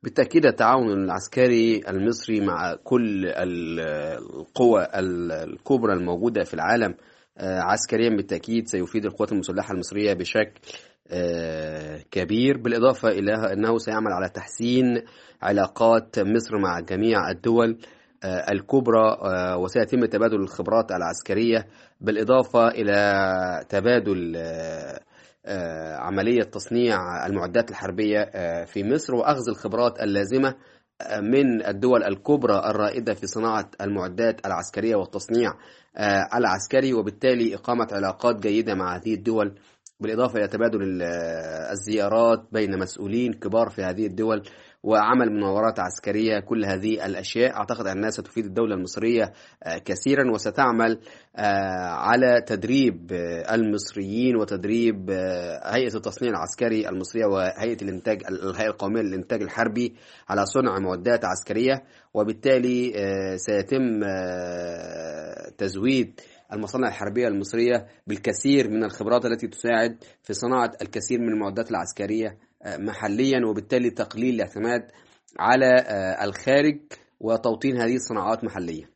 بالتأكيد التعاون العسكري المصري مع كل القوى الكبرى الموجودة في العالم عسكريا بالتأكيد سيفيد القوات المسلحة المصرية بشكل كبير، بالإضافة إلى أنه سيعمل على تحسين علاقات مصر مع جميع الدول الكبرى، وسيتم تبادل الخبرات العسكرية، بالإضافة إلى تبادل عملية تصنيع المعدات الحربية في مصر، وأخذ الخبرات اللازمة من الدول الكبرى الرائدة في صناعة المعدات العسكرية والتصنيع العسكري، وبالتالي إقامة علاقات جيدة مع هذه الدول، بالإضافة إلى تبادل الزيارات بين مسؤولين كبار في هذه الدول وعمل مناورات عسكرية. كل هذه الأشياء أعتقد أنها ستفيد الدولة المصرية كثيرا، وستعمل على تدريب المصريين وتدريب هيئة التصنيع العسكري المصرية وهيئة الهيئة القومية للإنتاج الحربي على صنع معدات عسكرية، وبالتالي سيتم تزويد المصانع الحربية المصرية بالكثير من الخبرات التي تساعد في صناعة الكثير من المعدات العسكرية محليا، وبالتالي تقليل الاعتماد على الخارج وتوطين هذه الصناعات محليا.